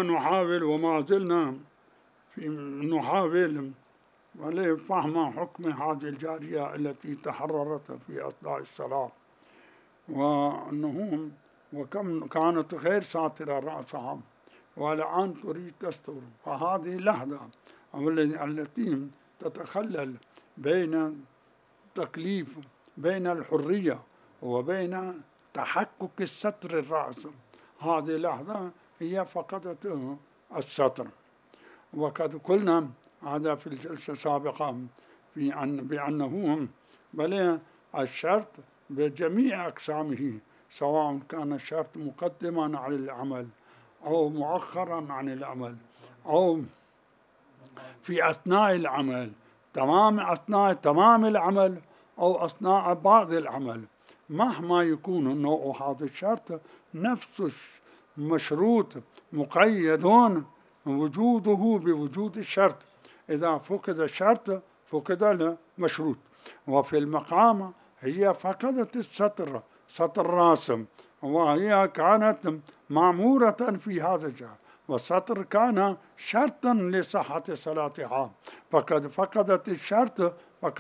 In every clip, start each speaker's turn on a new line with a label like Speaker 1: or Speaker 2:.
Speaker 1: كنا نحاول وما زلنا نحاول فهم حكم هذه الجارية التي تحررت في أثناء الصلاة، وأنهم وكم كانت غير ساترة رأسها والآن تريد تستر، فهذه اللحظة التي تتخلل بين تكليف بين الحرية وبين تحقق الستر الرأس، هذه اللحظة هي فقدت الستر. وقد قلنا هذا في الجلسة السابقة بأنه بل الشرط بجميع أقسامه، سواء كان الشرط مقدما على العمل أو مؤخرا عن العمل أو في أثناء العمل، أثناء تمام العمل أو أثناء بعض العمل، مهما يكون نوع هذا الشرط نفس مشروط مقيد وجوده بوجود الشرط، إذا فقد الشرط فقد المشروط. وفي المقام هي فقدت الستر، ستر راسم، وهي كانت مأمورة في هذا الجهة، والستر كان شرطا لصحة صلاتها، فقد فقدت الشرط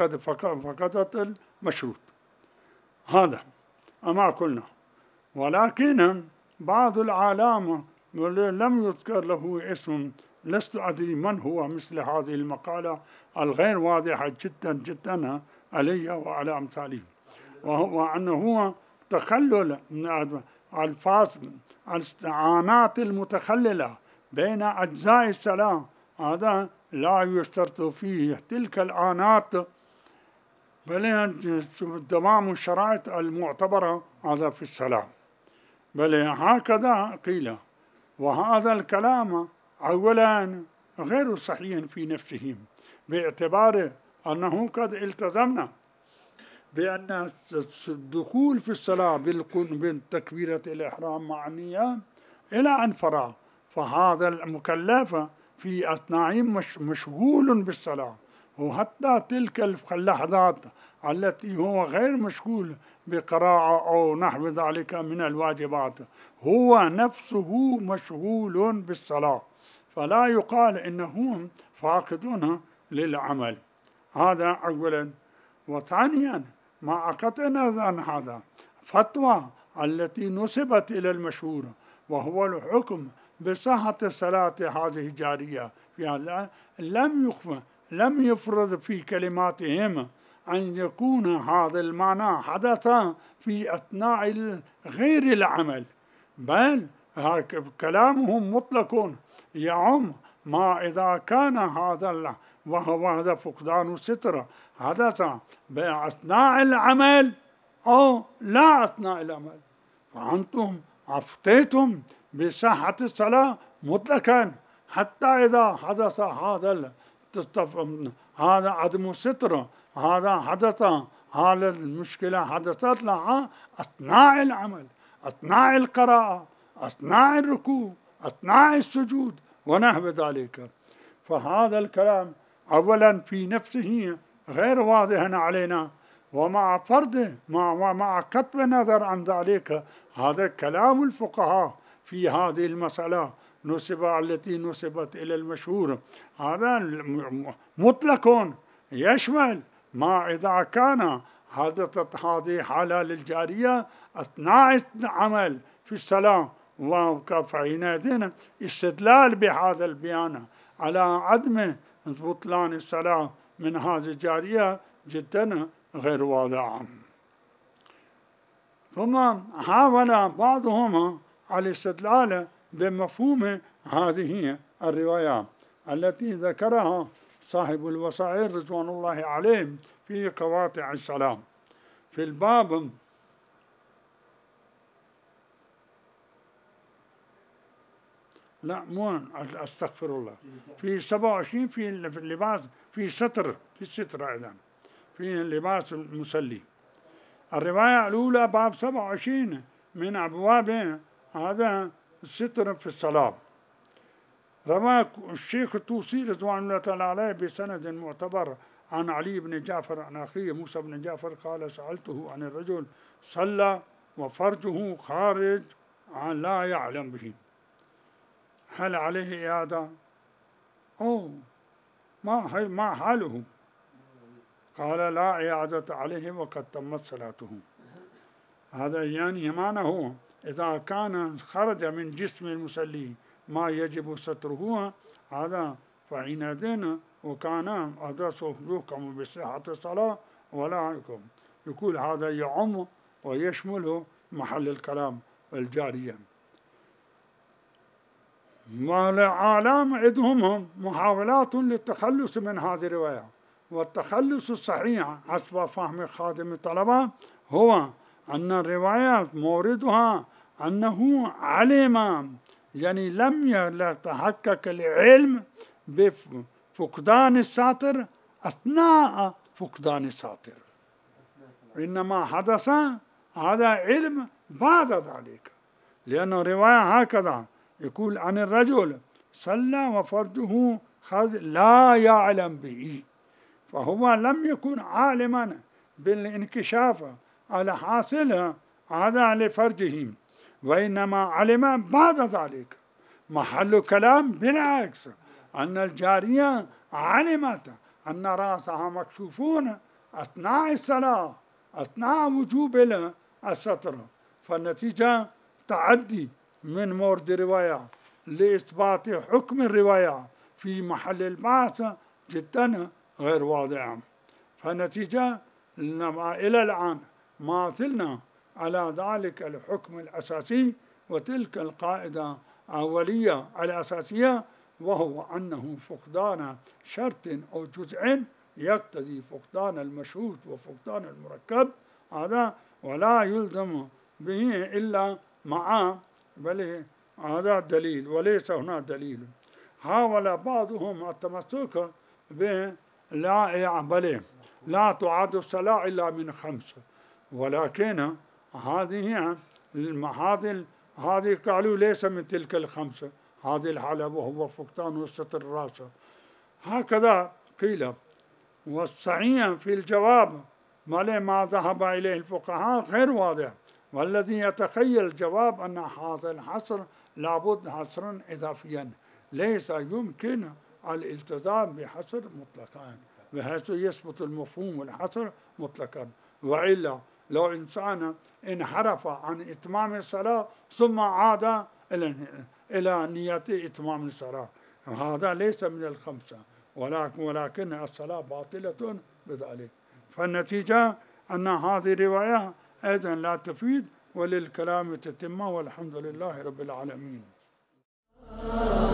Speaker 1: فقدت المشروط. هذا أما قلنا. ولكن بعض العالم لم يذكر له اسم، لست أدري من هو، مثل هذه المقالة الغير واضحة جدا جدا علي وعلى أمثالي، وهو أنه تخلل الفاظ الاستعانات المتخللة بين أجزاء الصلاة، هذا لا يشترط فيه تلك الآنات بل تمام الشرائط المعتبرة هذا في الصلاة، بل هكذا قيل. وهذا الكلام أولا غير صحيح في نفسه، باعتبار أنه قد التزمنا بأن الدخول في الصلاة بالتكبيرة الإحرام مع النية إلى أن فرغ، فهذا المكلف في أثناء مشغول بالصلاة، وحتى تلك اللحظات التي هو غير مشغول بقراءة أو نحو ذلك من الواجبات هو نفسه مشغول بالصلاة، فلا يقال إنهم فاقدون للعمل. هذا أولا. وثانيا ما أقتنا عن هذا فتوى التي نسبت إلى المشهور، وهو الحكم بصحة الصلاة هذه الجارية في لم يفرض في كلماتهم أن يكون هذا المعنى حدث في أثناء غير العمل، بل كلامهم مطلق يعم ما إذا كان هذا وهو هذا فقدان الستر حدث بأثناء العمل أو لا أثناء العمل، فأنتم أفتيتم بصحة الصلاة مطلقا حتى إذا حدث هذا عدم الستر، هذا حدث هذا المشكلة حدثت لها أثناء العمل، أثناء القراءة، أثناء الركوع، أثناء السجود ونحو ذلك. فهذا الكلام أولا في نفسه غير واضح علينا، ومع فرضه ومع كتب نظر عن ذلك هذا كلام الفقهاء في هذه المسألة التي نسبت إلى المشهور، هذا مطلق يشمل ما إذا كان حدثت هذه حالة للجارية أثناء العمل في الصلاة، وحينئذ استدلال بهذا البيان على عدم بطلان الصلاة من هذه الجارية جدا غير واضح. ثم حاول بعضهم الاستدلال بمفهوم هذه الرواية التي ذكرها صاحب الوسائل رضوان الله عليه في قواطع الصلاة في الباب لا مو استغفر الله في 27 في اللباس في ستر أيضا في لباس المصلي. الرواية الأولى باب 27 من أبواب هذا الستر في الصلاة. روى الشيخ الطوسي رضوان الله تعالى عليه بسند معتبر عن علي بن جعفر عن أخيه موسى بن جعفر قال سألته عن الرجل صلى وفرجه خارج لا يعلم به. هل عليه إعادة أو ما حاله؟ قال لا إعادة عليه وقد تمت صلاته. هذا يعني معناه إذا كان خرج من جسم المصلي ما يجب ستره هذا فحينئذ وكان هذا يحكم بصحة الصلاة ولا يحكم. يقول هذا يعم ويشمل محل الكلام الجارية. والعالم عندهم محاولات للتخلص من هذه الرواية، والتخلص الصحيح حسب فهم خادم الطلبة هو أن الرواية موردها أنه علم، يعني لم يتحقق العلم بفقدان الساتر أثناء فقدان الساتر، إنما حدث هذا علم بعد ذلك. لأن الرواية هكذا يقول عن الرجل صلى وفرجه لا يعلم به، فهو لم يكن عالما بالانكشاف على حاصل هذا لفرجه، وإنما علم بعد ذلك. محل كلام بالعكس أن الجارية علمت أن رأسها مكشوفون أثناء الصلاة أثناء وجوب الستر، فالنتيجة تعدي من مورد الرواية لإثبات حكم الرواية في محل البحث جدا غير واضح. فالنتيجة إلى الآن ما زلنا على ذلك الحكم الأساسي وتلك القاعدة الأولية الأساسية، وهو أنه فقدان شرط أو جزء يقتضي فقدان المشروط وفقدان المركب هذا، ولا يلزم به إلا مع بل هذا دليل وليس هنا دليل. حاول بعضهم التمسك به لا تعد الصلاة إلا من 5، ولكن هذه قالوا ليس من تلك ال5 هذه الحالة وهو فقدان ستر الرأس، هكذا قيل. والصحيح في الجواب ما ذهب إليه الفقهاء غير واضح، والذي يتخيل الجواب أن هذا الحصر لابد حصرا إضافيا، ليس يمكن الالتزام بحصر مطلقا بحيث يثبت المفهوم والحصر مطلقا، وإلا لو إنسان انحرف عن إتمام الصلاة ثم عاد إلى نية إتمام الصلاة هذا ليس من ال5، ولكن الصلاة باطلة بذلك. فالنتيجة أن هذه الرواية أيضا لا تفيد وللكلام تتمة، والحمد لله رب العالمين.